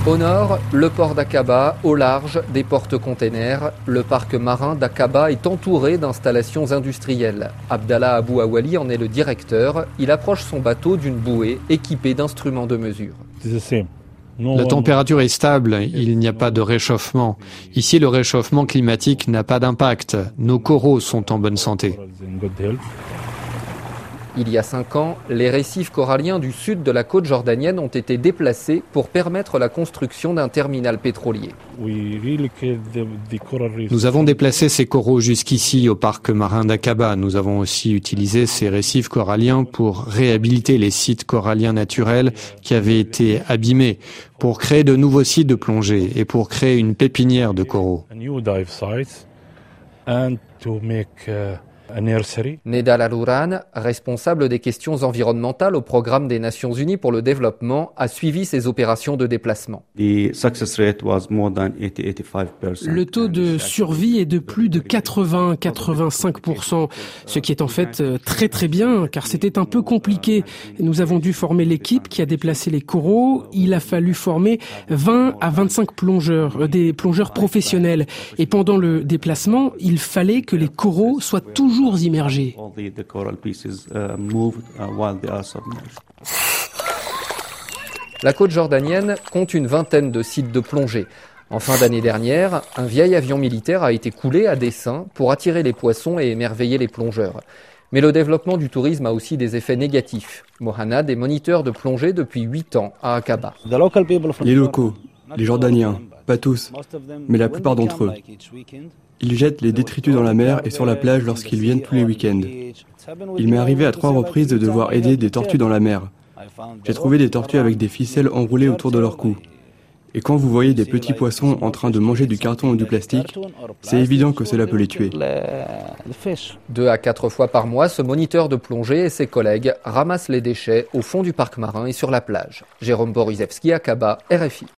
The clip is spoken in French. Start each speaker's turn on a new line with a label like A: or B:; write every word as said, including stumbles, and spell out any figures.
A: Au nord, le port d'Aqaba, au large, des porte-containers. Le parc marin d'Aqaba est entouré d'installations industrielles. Abdallah Abou Awali en est le directeur. Il approche son bateau d'une bouée équipée d'instruments de mesure.
B: La température est stable, il n'y a pas de réchauffement. Ici, le réchauffement climatique n'a pas d'impact. Nos coraux sont en bonne santé.
A: Il y a cinq ans, les récifs coralliens du sud de la côte jordanienne ont été déplacés pour permettre la construction d'un terminal pétrolier.
B: Nous avons déplacé ces coraux jusqu'ici au parc marin d'Aqaba. Nous avons aussi utilisé ces récifs coralliens pour réhabiliter les sites coralliens naturels qui avaient été abîmés, pour créer de nouveaux sites de plongée et pour créer une pépinière de coraux.
A: Nedal Alouran, responsable des questions environnementales au programme des Nations Unies pour le développement, a suivi ces opérations de déplacement.
C: Le
D: taux de survie est de plus de quatre-vingts à quatre-vingt-cinq pour cent, ce qui est en fait très très bien, car c'était un peu compliqué. Nous avons dû former l'équipe qui a déplacé les coraux. Il a fallu former vingt à vingt-cinq plongeurs, des plongeurs professionnels. Et pendant le déplacement, il fallait que les coraux soient toujours immergés.
A: La côte jordanienne compte une vingtaine de sites de plongée. En fin d'année dernière, un vieil avion militaire a été coulé à dessein pour attirer les poissons et émerveiller les plongeurs. Mais le développement du tourisme a aussi des effets négatifs. Mohanad est moniteur de plongée depuis huit ans à Aqaba.
E: Les locaux, les Jordaniens, pas tous, mais la plupart d'entre eux. Ils jettent les détritus dans la mer et sur la plage lorsqu'ils viennent tous les week-ends. Il m'est arrivé à trois reprises de devoir aider des tortues dans la mer. J'ai trouvé des tortues avec des ficelles enroulées autour de leur cou. Et quand vous voyez des petits poissons en train de manger du carton ou du plastique, c'est évident que cela peut les tuer.
A: Deux à quatre fois par mois, ce moniteur de plongée et ses collègues ramassent les déchets au fond du parc marin et sur la plage. Jérôme Borisevski, Aqaba, R F I.